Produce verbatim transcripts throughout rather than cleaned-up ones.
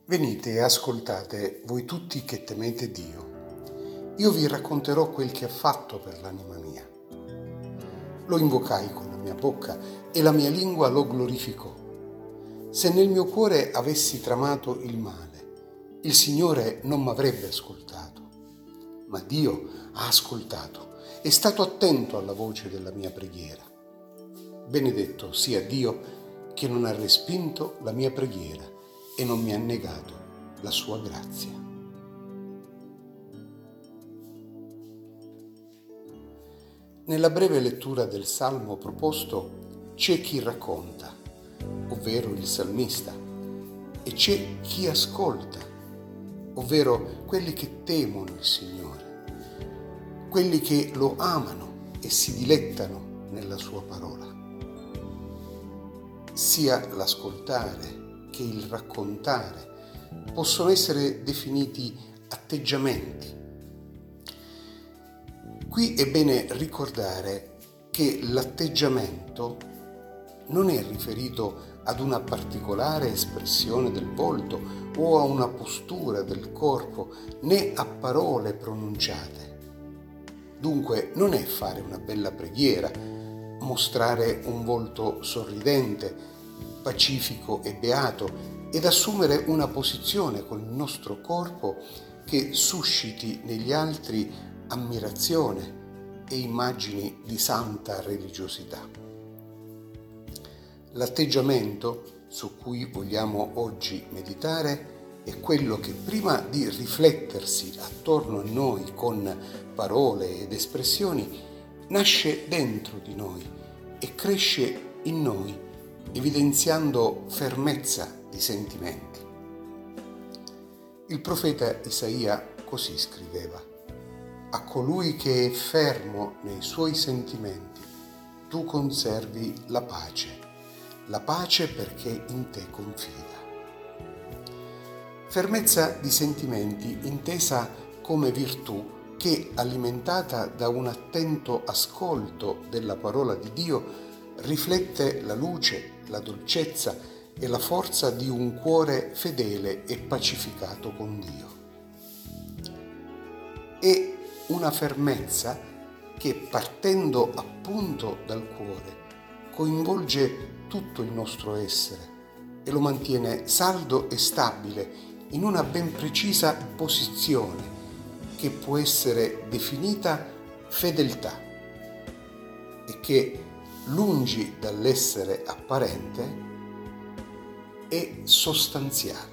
Venite e ascoltate, voi tutti che temete Dio. Io vi racconterò quel che ha fatto per l'anima mia. Lo invocai con la mia bocca e la mia lingua lo glorificò. Se nel mio cuore avessi tramato il male, il Signore non m'avrebbe ascoltato. Ma Dio ha ascoltato, è stato attento alla voce della mia preghiera. Benedetto sia Dio che non ha respinto la mia preghiera e non mi ha negato la sua grazia. Nella breve lettura del Salmo proposto c'è chi racconta, ovvero il salmista, e c'è chi ascolta, ovvero quelli che temono il Signore, quelli che lo amano e si dilettano nella sua parola. Sia l'ascoltare che il raccontare possono essere definiti atteggiamenti. Qui è bene ricordare che l'atteggiamento non è riferito ad una particolare espressione del volto o a una postura del corpo, né a parole pronunciate. Dunque non è fare una bella preghiera, mostrare un volto sorridente, pacifico e beato ed assumere una posizione con il nostro corpo che susciti negli altri ammirazione e immagini di santa religiosità. L'atteggiamento su cui vogliamo oggi meditare è quello che prima di riflettersi attorno a noi con parole ed espressioni nasce dentro di noi e cresce in noi, evidenziando fermezza di sentimenti. Il profeta Isaia così scriveva: a colui che è fermo nei suoi sentimenti, tu conservi la pace, la pace perché in te confida. Fermezza di sentimenti intesa come virtù che, alimentata da un attento ascolto della parola di Dio, riflette la luce, la dolcezza e la forza di un cuore fedele e pacificato con Dio. È una fermezza che, partendo appunto dal cuore, coinvolge tutto il nostro essere e lo mantiene saldo e stabile in una ben precisa posizione che può essere definita fedeltà e che, lungi dall'essere apparente, è sostanziale.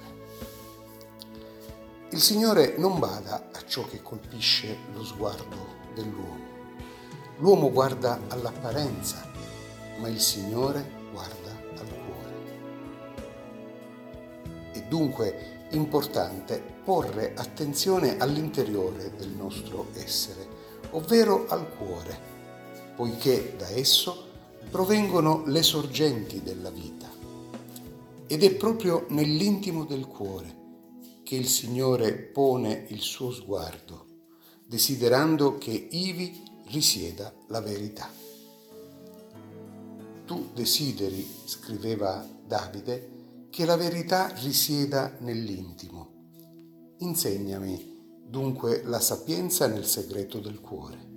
Il Signore non bada a ciò che colpisce lo sguardo dell'uomo. L'uomo guarda all'apparenza, ma il Signore guarda al cuore. È dunque importante porre attenzione all'interiore del nostro essere, ovvero al cuore, poiché da esso provengono le sorgenti della vita. Ed è proprio nell'intimo del cuore che il Signore pone il suo sguardo, desiderando che ivi risieda la verità. Tu desideri, scriveva Davide, che la verità risieda nell'intimo. Insegnami dunque la sapienza nel segreto del cuore.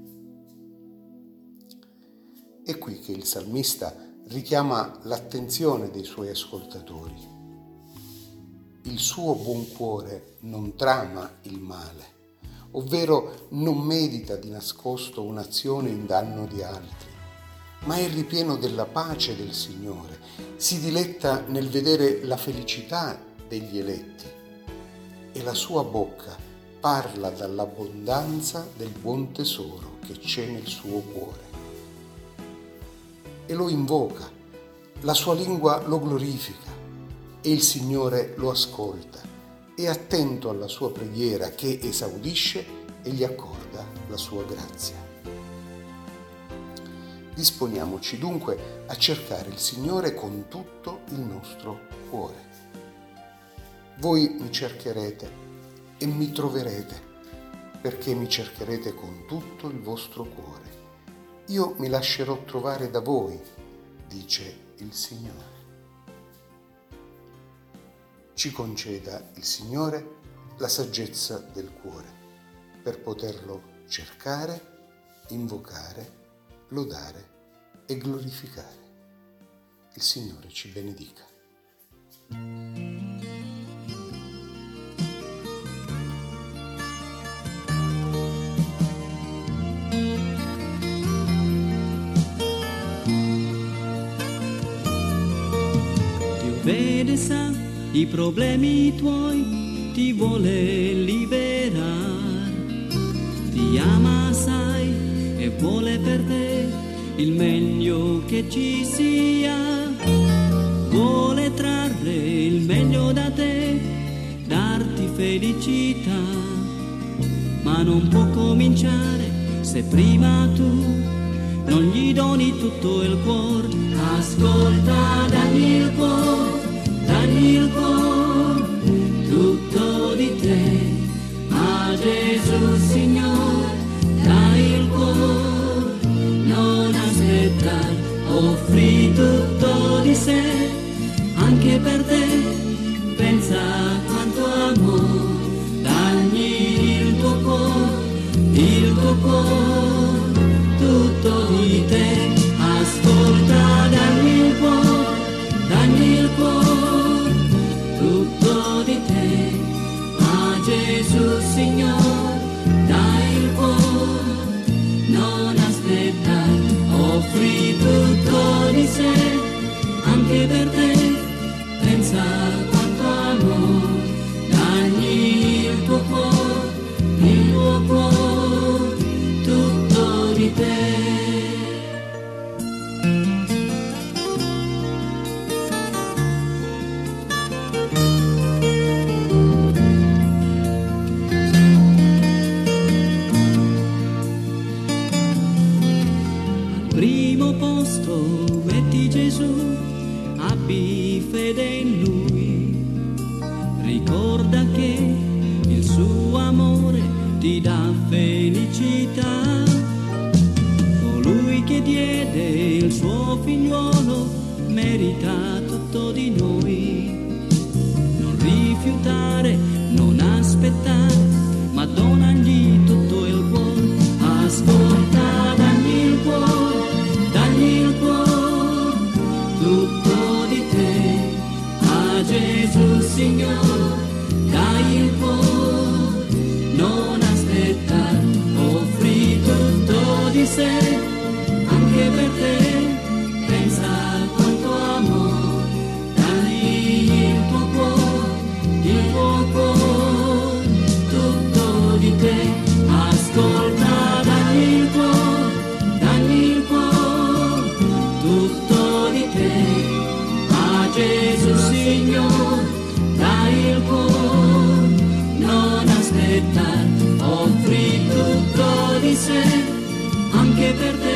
È qui che il salmista richiama l'attenzione dei suoi ascoltatori. Il suo buon cuore non trama il male, ovvero non medita di nascosto un'azione in danno di altri, ma è ripieno della pace del Signore, si diletta nel vedere la felicità degli eletti e la sua bocca parla dall'abbondanza del buon tesoro che c'è nel suo cuore. E lo invoca, la sua lingua lo glorifica e il Signore lo ascolta, è attento alla sua preghiera che esaudisce e gli accorda la sua grazia. Disponiamoci dunque a cercare il Signore con tutto il nostro cuore. Voi mi cercherete e mi troverete, perché mi cercherete con tutto il vostro cuore. Io mi lascerò trovare da voi, dice il Signore. ci conceda il Signore la saggezza del cuore per poterlo cercare, invocare, lodare e glorificare. Il Signore ci benedica. Dio vede, sa i problemi tuoi, ti vuole liberare, ti ama, sai, e vuole per te il meglio che ci sia, vuole trarre il meglio da te, darti felicità, ma non può cominciare se prima tu non gli doni tutto il cuore. Ascolta, dagli il cuore, dagli il cuore, tutto di te, a Gesù Signore, dai il cuore, non aspettare, offri tutto di sé, anche per te, pensa quanto amore, dagli il tuo cuore, il tuo cuore, tutto di te. Ascolta, dagli il cuore, dagli il cuore, tutto di te, a Gesù Signore, dai il cuore, non aspettare, offri tutto di sé, anche per te, pensa quanto amore, dagli il tuo cuore, il tuo cuore, tutto di te. Primo posto metti Gesù, abbi fede in Lui, ricorda che il suo amore ti dà felicità. Colui che diede il suo figliuolo merita tutto di noi. Non rifiutare, non aspettare, ma donagli tutto il cuore. Ascolta, dagli il cuore, dagli il cuore, tutto di te, a Gesù Signore, dai il cuore, non aspettare, offri tutto di sé, anche per te, pensa quanto amore, dagli il tuo cuore, il tuo cuore, tutto di te. Ascolta, dagli il cuore, dagli il cuore, tutto di te, a Gesù Signore, dai il cuore, non aspettare, offri tutto di sé, anche per te.